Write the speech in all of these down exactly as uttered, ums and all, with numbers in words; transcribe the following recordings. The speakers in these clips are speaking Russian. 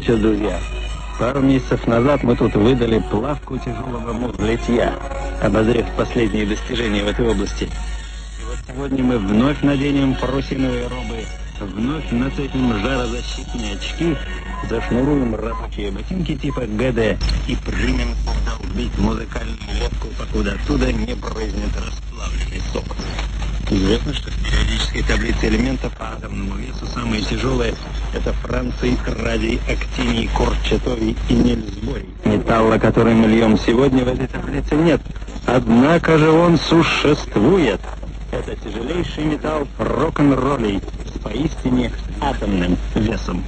вечер, друзья. Пару месяцев назад мы тут выдали плавку тяжелого мозглитья, обозрев последние достижения в этой области. И вот сегодня мы вновь наденем парусиновые робы, вновь нацепим жарозащитные очки, зашнуруем рабочие ботинки типа ГД и примем долбить музыкальную лепку, покуда оттуда не брызнет расплавленный сок. Известно, что в периодической таблице элементов по атомному весу самые тяжелые – это франций, радий, актиний, корчатовий и нельсборий. Металла, который мы льем сегодня, в этой таблице нет. Однако же он существует. Это тяжелейший металл рок-н-роллей с поистине атомным весом.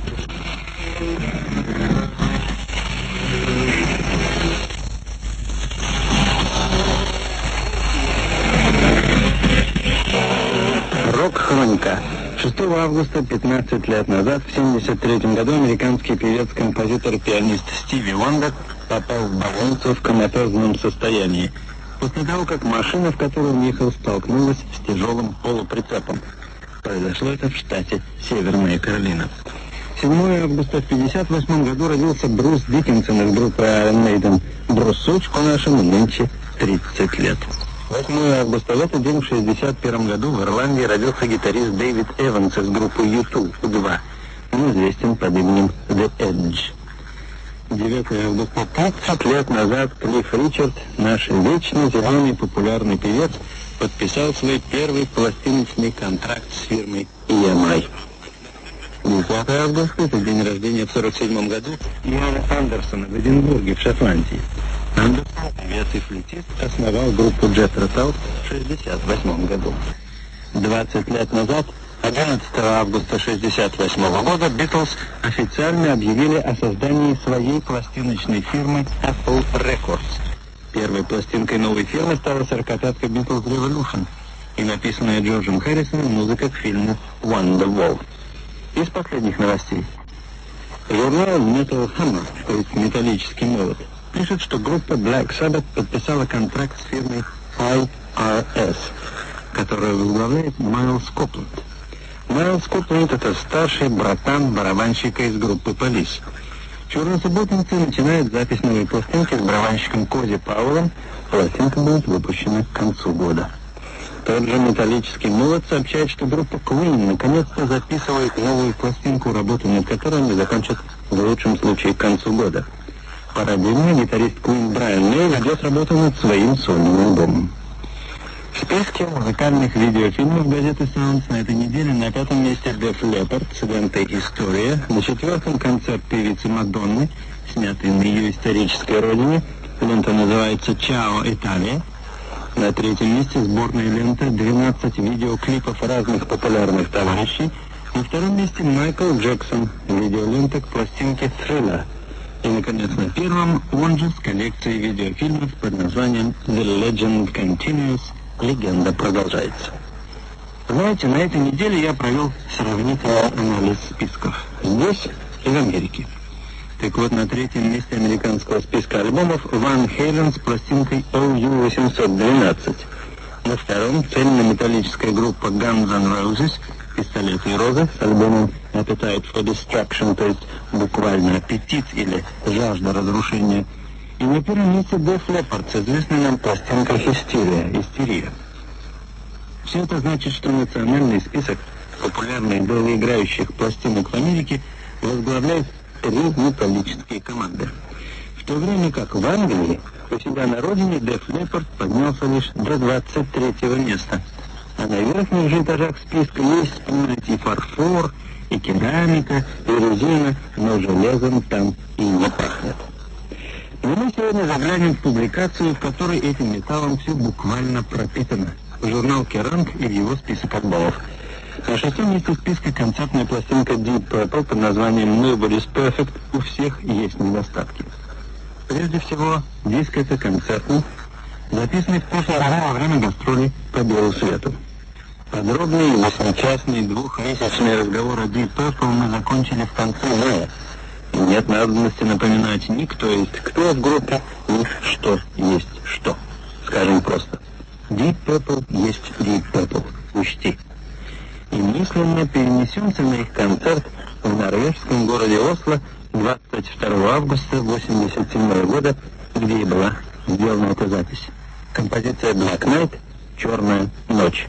Рок-хроника. шестого августа, пятнадцать лет назад, в семьдесят третьем году, американский певец, композитор, пианист Стиви Уандер попал в больницу в коматозном состоянии, после того, как машина, в которую он ехал, столкнулась с тяжелым полуприцепом. Произошло это в штате Северная Каролина. седьмого августа в пятьдесят восьмом году родился Брюс Диккенсон из группы Iron Maiden. Брусочку нашему нынче тридцать лет. восьмого августа в этот день в шестьдесят первом году в Ирландии родился гитарист Дэвид Эванс из группы ю два, он известен под именем The Edge. девятого августа тридцать лет назад Клифф Ричард, наш вечно зеленый популярный певец, подписал свой первый пластиночный контракт с фирмой и эм ай. десятого августа, это день рождения в сорок седьмом году Иоанна Андерсона в Эдинбурге в Шотландии. Андерсон, певец и флейтист, основал группу Jethro Tull в шестьдесят восьмом году. двадцать лет назад, одиннадцатого августа шестьдесят восьмого года, Битлз официально объявили о создании своей пластиночной фирмы Apple Records. Первой пластинкой новой фирмы стала сорокопятка Beatles Revolution и написанная Джорджем Харрисоном музыка к фильму Wonderwall. Из последних новостей. Журнал Metal Hammer, то есть металлический молот, пишет, что группа Black Sabbath подписала контракт с фирмой ай ар эс, которую возглавляет Майлз Копленд. Майлз Копленд — это старший братан барабанщика из группы Police. Черносубботница начинает запись новой пластинки с барабанщиком Коди Пауэллом. Пластинка будет выпущена к концу года. Тот же металлический молот сообщает, что группа Queen наконец-то записывает новую пластинку, работу над которой они закончат в лучшем случае к концу года. Параллельно гитарист Queen Брайан Мэй ведет работу над своим сольным альбомом. В списке музыкальных видеофильмов газеты Sounds на этой неделе на пятом месте Def Leppard с лентой «История», на четвертом концерт певицы Мадонны, снятый на ее исторической родине, лента называется «Чао, Италия». На третьем месте сборная лента «двенадцать видеоклипов разных популярных товарищей». На втором месте Майкл Джексон, видеолента к пластинке «Thriller». И, наконец, на первом он же с коллекцией видеофильмов под названием «The Legend Continues», легенда продолжается. Знаете, на этой неделе я провел сравнительный анализ списков здесь и в Америке. Так вот, на третьем месте американского списка альбомов Ван Хейлен с пластинкой о ю восемьсот двенадцать. На втором цельнометаллическая группа Guns N' Roses, «Пистолеты и розы» с альбомом Appetite for Destruction, то есть буквально аппетит или жажда разрушения. И на первом месте Def Leppard с известной нам пластинкой «Хистерия», «Истерия». Все это значит, что национальный список популярных долгоиграющих пластинок в Америке возглавляет три металлические команды. В то время как в Англии у себя на родине Def Leppard поднялся лишь до двадцать третьего места. А на верхних же этажах списка есть, понимаете, и фарфор, и керамика, и резина, но железом там и не пахнет. Но мы сегодня заглянем в публикацию, в которой этим металлом все буквально пропитано. Журнал Kerrang и его список альбомов. На шестом месте списка концертная пластинка Deep Purple под названием Nobody's Perfect. У всех есть недостатки. Прежде всего, диск это концертный, записанный в прошлом году во время гастролей по белу свету. Подробные восьмичастные двухмесячные разговоры о Deep Purple мы закончили в конце мая. И нет надобности напоминать ни кто есть кто в группе, ни что есть что. Скажем просто. Deep Purple есть Deep Purple. Учти. И мысленно перенесемся на их концерт в норвежском городе Осло двадцать второго августа восемьдесят седьмого года, где и была сделана эта запись. Композиция Black Night, «Черная ночь».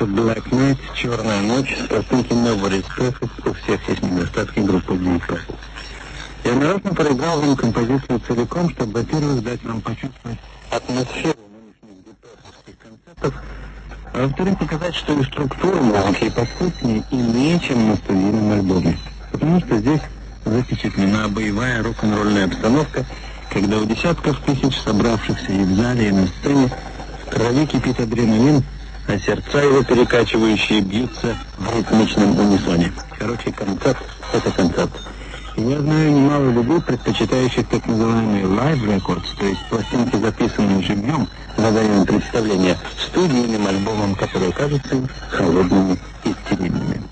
называется Black Night, «Черная ночь», с пластинки Nobody's Perfect, у всех есть недостатки группы Deep Purple. Я нарочно проиграл вам композицию целиком, чтобы, во-первых, дать вам почувствовать атмосферу нынешних гитарских концертов, а во-вторых, показать, что и структура музыки и подступнее иные, чем на студийном альбоме. Потому что здесь запечатлена боевая рок-н-ролльная обстановка, когда у десятков тысяч собравшихся и в зале, и на сцене в крови кипит адреналин, а сердца его перекачивающие бьются в ритмичном унисоне. Короче, концерт — это концерт. И я знаю немало людей, предпочитающих так называемые live records, то есть пластинки, записанные живьем за время представления, студийным альбомом, которые кажутся им холодными и стерильными.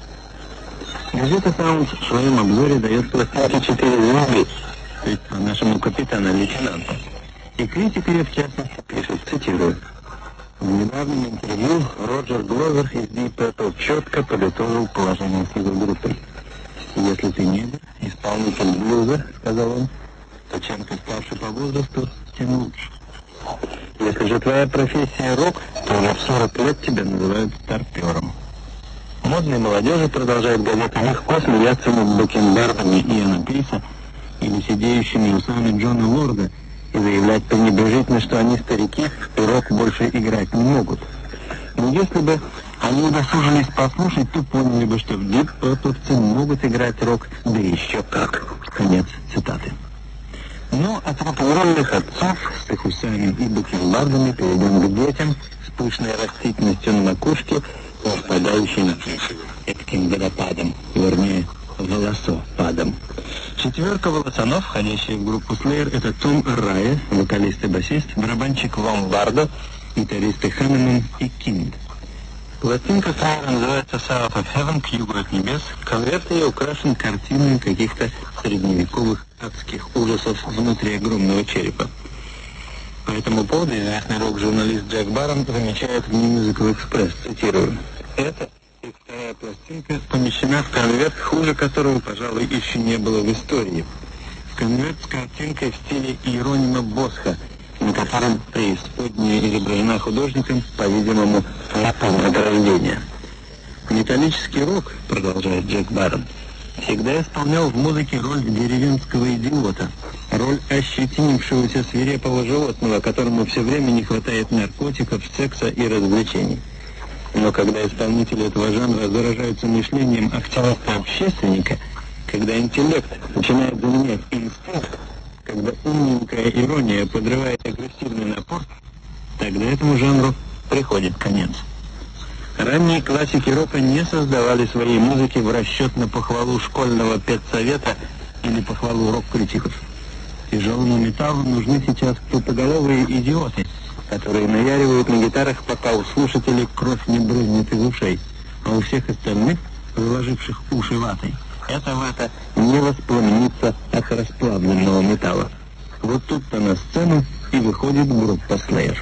Газета Sound в своем обзоре дает пластинке четыре звезды, то есть по нашему капитана-лейтенанта. И критик ее, в частности, пишет, цитирую: «В недавнем интервью Роджер Гловер из Deep Purple четко подытожил положение с его группой. Если ты негр, исполнитель блюза, — сказал он, — то чем ты старше по возрасту, тем лучше. Если же твоя профессия рок, то уже в сорок лет тебя называют старпером». Модной молодежи, продолжает газета, легко смеяться над бакенбардами Иэна Пейса или сидеющими усами Джона Лорда и заявлять пренебрежительно, что они старики и рок больше играть не могут. Но если бы они удосужились послушать, то поняли бы, что в Deep Purple могут играть рок, да еще как. Конец цитаты. Но от рок-н-ролльных отцов с их усами и бакенбардами перейдем к детям с пышной растительностью на макушке и спадающей на плечи этким водопадом, вернее, волосопадом. Четверка волосанов, входящая в группу Slayer, это Том Арайя, вокалист и басист, барабанщик Ломбардо, гитаристы Ханнеман и Кинд. Пластинка Slayer называется South of Heaven, к югу от небес. Конверт ее украшен картиной каких-то средневековых адских ужасов внутри огромного черепа. По этому поводу известный рок-журналист Джек Барон замечает в New Musical Express, цитирую: «Это и вторая пластинка помещена в конверт, хуже которого, пожалуй, еще не было в истории. В конверт с картинкой в стиле Иеронима Босха, на котором преисподняя изображена художником, по-видимому, лапом награждения. Металлический рок, — продолжает Джек Барон, — всегда исполнял в музыке роль деревенского идиота, роль ощетинившегося свирепого животного, которому все время не хватает наркотиков, секса и развлечений. Но когда исполнители этого жанра заражаются мышлением активиста-общественника, когда интеллект начинает заменять инстинкт, когда умненькая ирония подрывает агрессивный напор, тогда этому жанру приходит конец. Ранние классики рока не создавали своей музыки в расчет на похвалу школьного педсовета или похвалу рок-критиков. Тяжелому металлу нужны сейчас тупоголовые идиоты, которые наяривают на гитарах, пока у слушателей кровь не брызнет из ушей, а у всех остальных, заложивших уши ватой, это вата не воспламенится от расплавленного металла. Вот тут-то на сцену и выходит группа Slayer.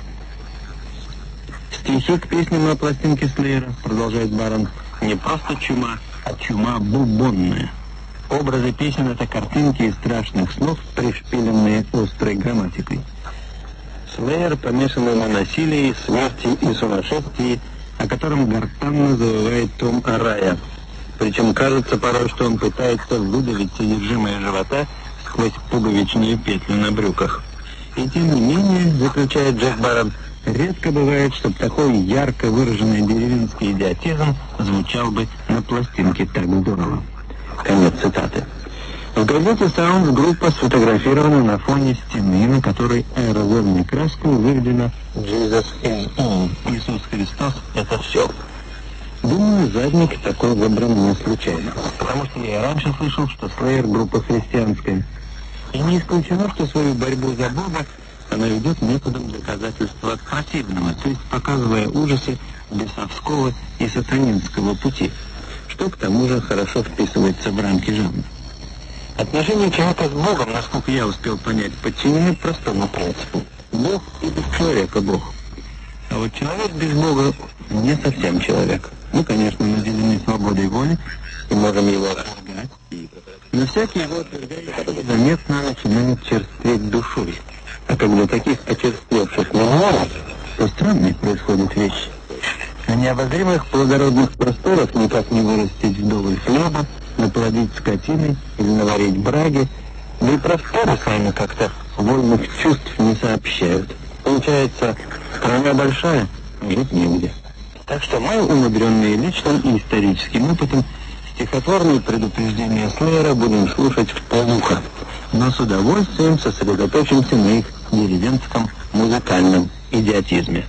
Стихи к песням на пластинке Slayer, продолжает Барон, не просто чума, а чума бубонная. Образы песен — это картинки из страшных снов, пришпиленные острой грамматикой. Slayer помешаны на насилии, смерти и сумасшествии, о котором гортанно завывает Том Арайя. Причем кажется порой, что он пытается выдавить содержимое живота сквозь пуговичную петлю на брюках. И тем не менее, заключает Джек Барон, редко бывает, чтобы такой ярко выраженный деревенский идиотизм звучал бы на пластинке так здорово. Конец цитаты. В газете Sound группа сфотографирована на фоне стены, на которой аэрозольной краской выведено «Jesus is all». Иисус Христос — это все. Думаю, задник такой выбран не случайно, потому что я и раньше слышал, что Slayer — группа христианская. И не исключено, что свою борьбу за Бога она ведет методом доказательства противного, то есть показывая ужасы бесовского и сатанинского пути, что к тому же хорошо вписывается в рамки жанра. Отношения человека с Богом, насколько я успел понять, подчинены простому принципу: Бог и без человека Бог. А вот человек без Бога не совсем человек. Мы, конечно, наделены свободой воли и можем его отвергать, но всякий его отвергает заметно начинает черстветь душой. А когда таких очерствевших много, то странные происходят вещи. Они необозримых плодородных просторов никак не вырастить вдоволь хлеба, наплодить скотины или наварить браги, да и просторы сами как-то вольных чувств не сообщают. Получается, страна большая, жить негде. Так что мы, умудренные личным и историческим опытом, стихотворные предупреждения Слэйра будем слушать вполуха, но с удовольствием сосредоточимся на их деревенском музыкальном идиотизме.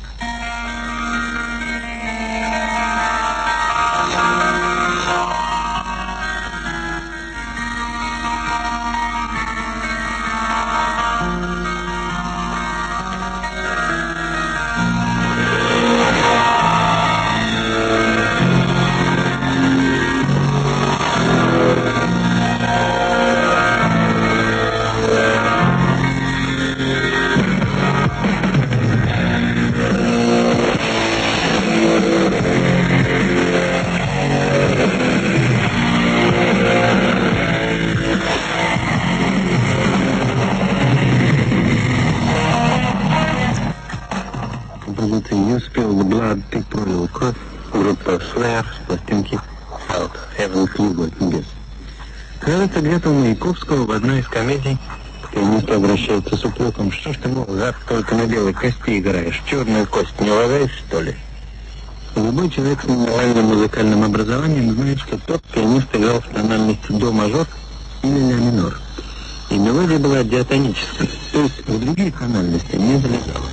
Группа Slayer с пластинки Out Heaven Club. Кажется, где-то у Маяковского в одной из комедий пианист обращается с упреком: что ж ты, мол, завтра только на белой кости играешь, черную кость не уважаешь, что ли? Любой человек с минимальным музыкальным образованием знает, что тот пианист играл в тональности до мажор или ля минор. И мелодия была диатонической, то есть в другие тональности не залезала.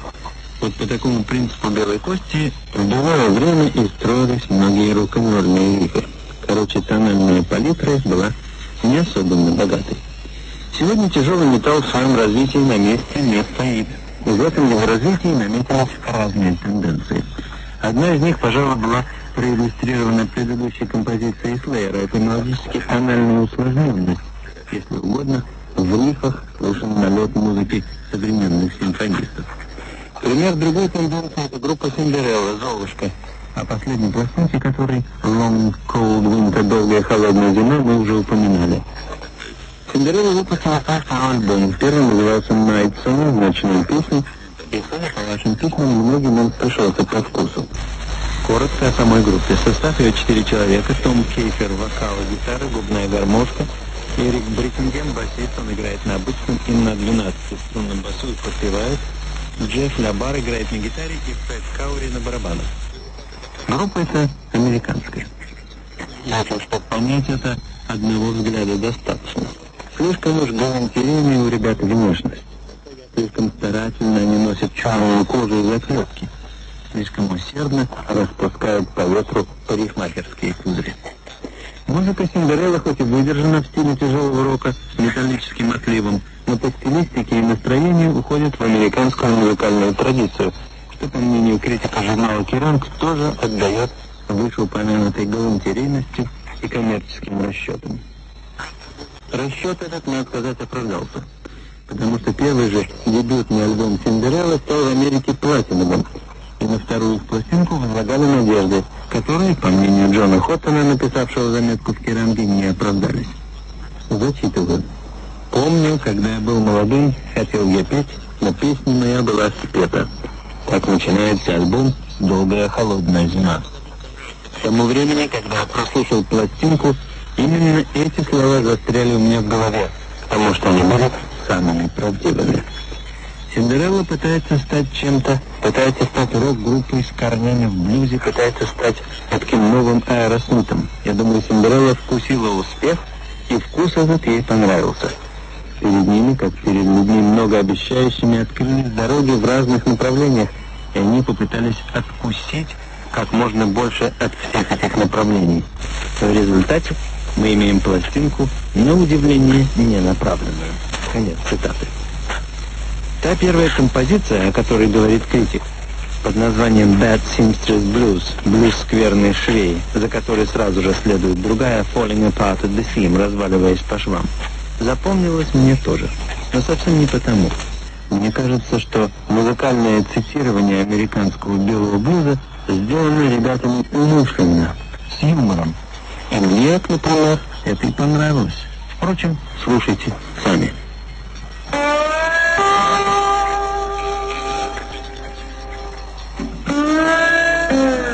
Вот по такому принципу белой кости в былое время и строились многие рок-н-ролльные игры. Короче, тональная палитра была не особенно богатой. Сегодня тяжелый металл в своем развитии на месте не стоит. И в этом его развитии наметились разные тенденции. Одна из них, пожалуй, была проиллюстрирована предыдущей композицией Слэйра. Это мелодически тональная усложненность, если угодно, в рифах слышен налет музыки современных симфонистов. Пример другой тенденции — это группа Синдерелла, «Золушка». О последней пластинке, которой «Long Cold Winter», «Долгая холодная зима», мы уже упоминали. Синдерелла выпустила второй альбом. Первый назывался «Night Song», «Ночные песни», и, судя по вашим письмам, многим он пришелся по вкусу. Коротко о самой группе. Состав ее четыре человека: Том Кейфер — вокал и гитара, губная гармошка, Эрик Бриттингем — басист, он играет на обычном и на двенадцатиструнном басу и подпевает, Джефф Лабар играет на гитаре и Фред Каури на барабанах. Группа эта американская. Если чтобы понять это, одного взгляда достаточно. Слишком уж галантерейная у ребят внешность. Слишком старательно они носят черную кожу и заклепки. Слишком усердно распускают по ветру парикмахерские кудри. Музыка Синдереллы хоть и выдержана в стиле тяжелого рока с металлическим отливом, но по стилистике и настроению уходит в американскую музыкальную традицию, что, по мнению критика журнала «Керранг», тоже отдает вышеупомянутой галантерейности и коммерческим расчетам. Расчет этот, надо сказать, оправдался, потому что первый же дебютный альбом Синдереллы стал в Америке платиновым, и на вторую пластинку возлагали надежды, которые, по мнению Джона Хоттона, написавшего заметку в Керранге, не оправдались. Зачитываю. «Помню, когда я был молодым, хотел я петь, но песня моя была спета. Так начинается альбом «Долгая холодная зима». К тому времени, когда я прослушал пластинку, именно эти слова застряли у меня в голове, потому что они были самыми правдивыми». Синдерелла пытается стать чем-то, пытается стать рок-группой с корнями в блюзе, пытается стать таким новым Аэросмитом. Я думаю, Синдерелла вкусила успех, и вкус этот ей понравился. Перед ними, как перед людьми многообещающими, открылись дороги в разных направлениях, и они попытались откусить как можно больше от всех этих направлений. В результате мы имеем пластинку, на удивление, не направленную. Конец цитаты. Та первая композиция, о которой говорит критик, под названием «Bad Seamstress Blues», «Блюз скверной швеи», за которой сразу же следует другая «Falling Apart at the Seam», разваливаясь по швам, запомнилась мне тоже, но совсем не потому. Мне кажется, что музыкальное цитирование американского белого блюза сделано ребятами умышленно, с юмором. И мне, например, это и понравилось. Впрочем, слушайте сами. Thank you.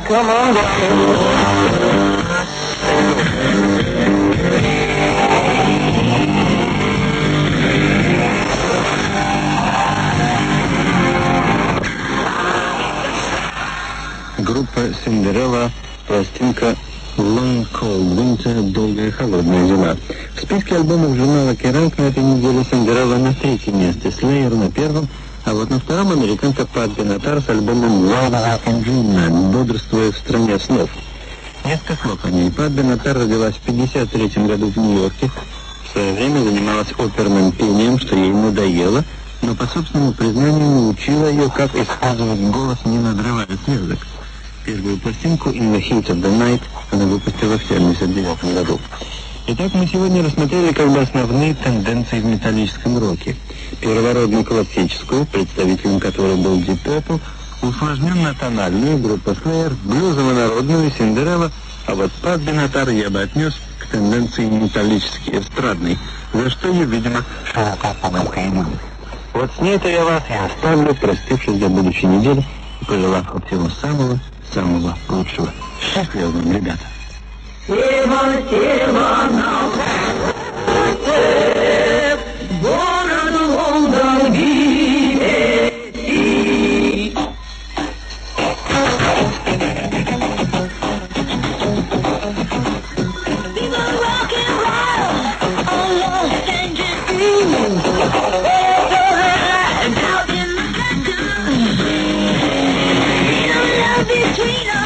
come on down. Группа Cinderella, пластинка Long Cold Winter, долгая холодная зима. В списке альбомов журнала Kerrang на этой неделе Cinderella на третьем месте, Slayer на первом, а вот на втором американка Пат Бенатар с альбомом Wild and Dreamland, бодрствуя в стране снов. Несколько слов о ней. Пат Бенатар родилась в пятьдесят третьем году в Нью-Йорке. В свое время занималась оперным пением, что ей надоело, но по собственному признанию научила ее, как использовать голос, не надрывая связок. Первую пластинку «In the Heat of the Night» она выпустила в семьдесят девятом году. Итак, мы сегодня рассмотрели как бы основные тенденции в металлическом роке. Первородную классическую, представителем которой был Deep Purple, усложненно-тональную группу Slayer, блюзово-народную Cinderella, а вот Пат Бенатар я бы отнес к тенденции металлической, эстрадной, за что ее, видимо, широко помылка и любит. Вот с ней-то я вас и оставлю, простившись до будущей недели и пожелав вам всего самого, самого лучшего. Счастливо вам, ребята! Сева, Сева, на город Лондон, Венеции. People rock and roll on Los Angeles. Out in the country, no love between us.